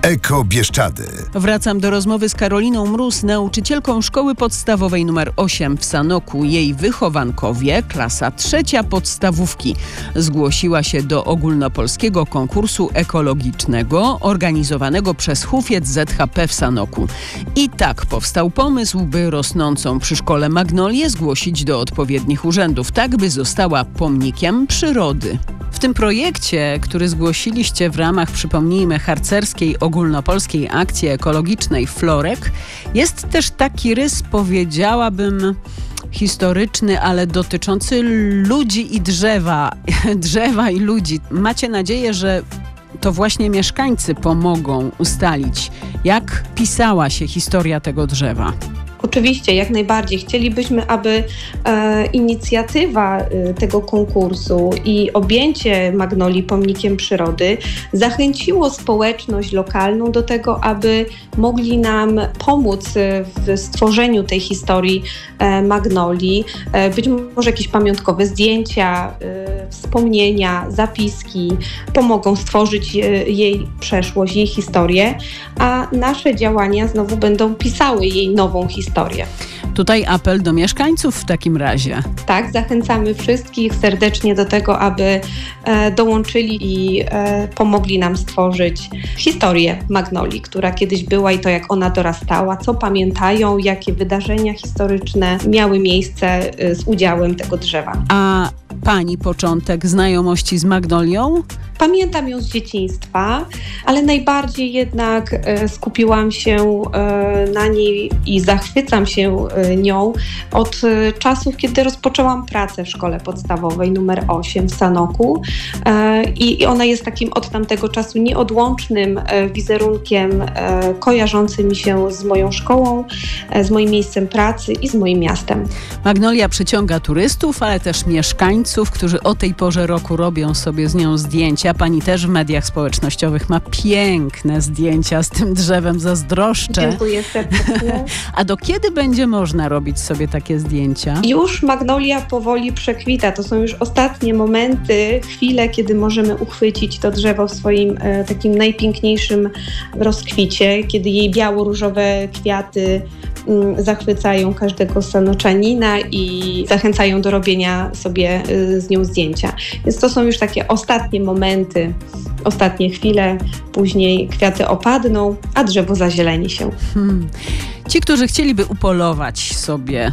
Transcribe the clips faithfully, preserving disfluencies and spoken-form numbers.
Eko Bieszczady. Wracam do rozmowy z Karoliną Mróz, nauczycielką szkoły podstawowej nr osiem w Sanoku. Jej wychowankowie, klasa trzecia podstawówki, zgłosiła się do ogólnopolskiego konkursu ekologicznego organizowanego przez Hufiec Z H P w Sanoku. I tak powstał pomysł, by rosnącą przy szkole magnolię zgłosić do odpowiednich urzędów, tak by została pomnikiem przyrody. W tym projekcie, który zgłosiliście w ramach, przypomnijmy, harcerskiej ogólnopolskiej akcji ekologicznej Florek, jest też taki rys, powiedziałabym, historyczny, ale dotyczący ludzi i drzewa. Drzewa i ludzi. Macie nadzieję, że to właśnie mieszkańcy pomogą ustalić, jak pisała się historia tego drzewa. Oczywiście, jak najbardziej. Chcielibyśmy, aby e, inicjatywa e, tego konkursu i objęcie magnolii pomnikiem przyrody zachęciło społeczność lokalną do tego, aby mogli nam pomóc w stworzeniu tej historii e, magnolii. E, być może jakieś pamiątkowe zdjęcia, e, wspomnienia, zapiski pomogą stworzyć e, jej przeszłość, jej historię, a nasze działania znowu będą pisały jej nową historię. Tutaj apel do mieszkańców w takim razie. Tak, zachęcamy wszystkich serdecznie do tego, aby e, dołączyli i e, pomogli nam stworzyć historię magnolii, która kiedyś była i to, jak ona dorastała, co pamiętają, jakie wydarzenia historyczne miały miejsce e, z udziałem tego drzewa. A pani początek znajomości z magnolią? Pamiętam ją z dzieciństwa, ale najbardziej jednak e, skupiłam się e, na niej i zachwycam się e, nią od e, czasów, kiedy rozpoczęłam pracę w szkole podstawowej nr osiem w Sanoku e, i ona jest takim od tamtego czasu nieodłącznym e, wizerunkiem e, kojarzącym mi się z moją szkołą, e, z moim miejscem pracy i z moim miastem. Magnolia przyciąga turystów, ale też mieszkańców, którzy o tej porze roku robią sobie z nią zdjęcia. Pani też w mediach społecznościowych ma piękne zdjęcia z tym drzewem, zazdroszczę. Dziękuję serdecznie. A do kiedy będzie można robić sobie takie zdjęcia? Już magnolia powoli przekwita. To są już ostatnie momenty, chwile, kiedy możemy uchwycić to drzewo w swoim e, takim najpiękniejszym rozkwicie, kiedy jej biało-różowe kwiaty m, zachwycają każdego sanoczanina i zachęcają do robienia sobie e, z nią zdjęcia. Więc to są już takie ostatnie momenty, ostatnie chwile, później kwiaty opadną, a drzewo zazieleni się. Hmm. Ci, którzy chcieliby upolować sobie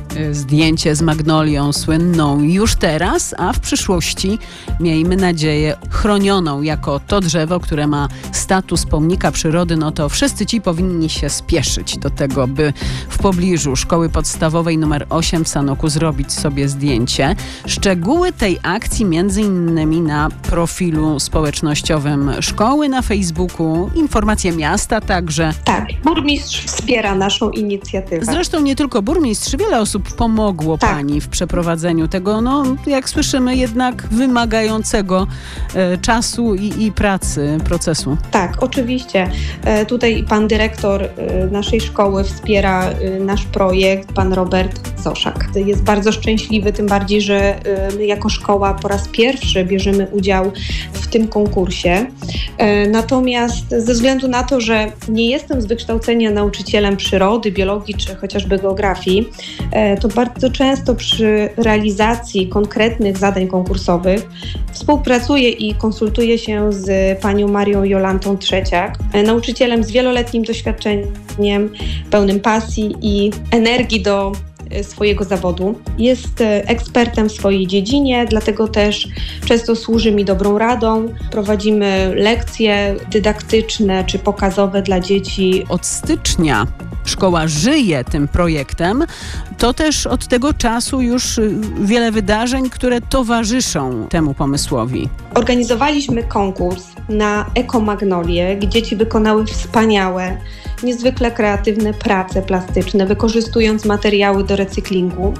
zdjęcie z magnolią słynną już teraz, a w przyszłości, miejmy nadzieję, chronioną jako to drzewo, które ma status pomnika przyrody, no to wszyscy ci powinni się spieszyć do tego, by w pobliżu szkoły podstawowej nr osiem w Sanoku zrobić sobie zdjęcie. Szczegóły tej akcji między innymi na profilu społecznościowym szkoły na Facebooku, informacje miasta także. Tak, burmistrz wspiera naszą inicjatywę. Zresztą nie tylko burmistrz, wiele osób pomogło tak. pani w przeprowadzeniu tego, no jak słyszymy, jednak wymagającego e, czasu i, i pracy, procesu. Tak, oczywiście. E, tutaj pan dyrektor e, naszej szkoły wspiera e, nasz projekt, pan Robert Zoszak. Jest bardzo szczęśliwy, tym bardziej, że e, my jako szkoła po raz pierwszy bierzemy udział w tym konkursie. E, natomiast ze względu na to, że nie jestem z wykształcenia nauczycielem przyrody, biologii czy chociażby geografii, e, to bardzo często przy realizacji konkretnych zadań konkursowych współpracuję i konsultuję się z panią Marią Jolantą Trzeciak, nauczycielem z wieloletnim doświadczeniem, pełnym pasji i energii do swojego zawodu. Jest ekspertem w swojej dziedzinie, dlatego też często służy mi dobrą radą. Prowadzimy lekcje dydaktyczne czy pokazowe dla dzieci. Od stycznia szkoła żyje tym projektem, to też od tego czasu już wiele wydarzeń, które towarzyszą temu pomysłowi. Organizowaliśmy konkurs na ekomagnolię, gdzie dzieci wykonały wspaniałe, niezwykle kreatywne prace plastyczne, wykorzystując materiały do recyklingu.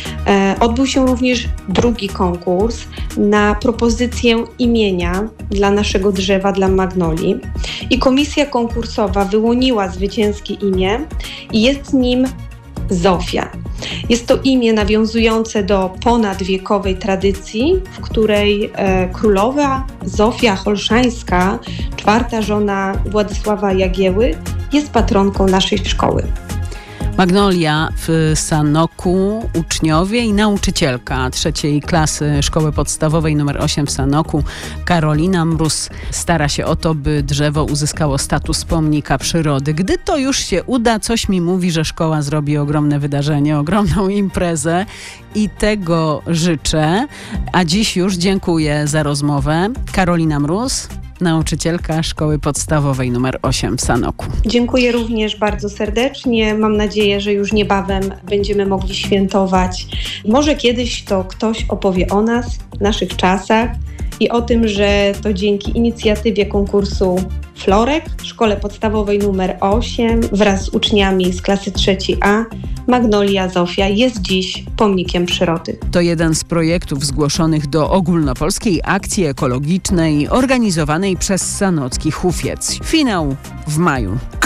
E, odbył się również drugi konkurs na propozycję imienia dla naszego drzewa, dla magnolii. I komisja konkursowa wyłoniła zwycięskie imię i jest nim Zofia. Jest to imię nawiązujące do ponadwiekowej tradycji, w której e, królowa Zofia Olszańska, czwarta żona Władysława Jagieły, jest patronką naszej szkoły. Magnolia w Sanoku, uczniowie i nauczycielka trzeciej klasy szkoły podstawowej numer osiem w Sanoku, Karolina Mróz, stara się o to, by drzewo uzyskało status pomnika przyrody. Gdy to już się uda, coś mi mówi, że szkoła zrobi ogromne wydarzenie, ogromną imprezę i tego życzę. A dziś już dziękuję za rozmowę. Karolina Mróz, nauczycielka szkoły podstawowej numer osiem w Sanoku. Dziękuję również bardzo serdecznie. Mam nadzieję, że już niebawem będziemy mogli świętować. Może kiedyś to ktoś opowie o nas, naszych czasach i o tym, że to dzięki inicjatywie konkursu Florek w szkole podstawowej numer osiem wraz z uczniami z klasy trzeciej A Magnolia Zofia jest dziś pomnikiem przyrody. To jeden z projektów zgłoszonych do ogólnopolskiej akcji ekologicznej organizowanej przez Sanocki Hufiec. Finał w maju.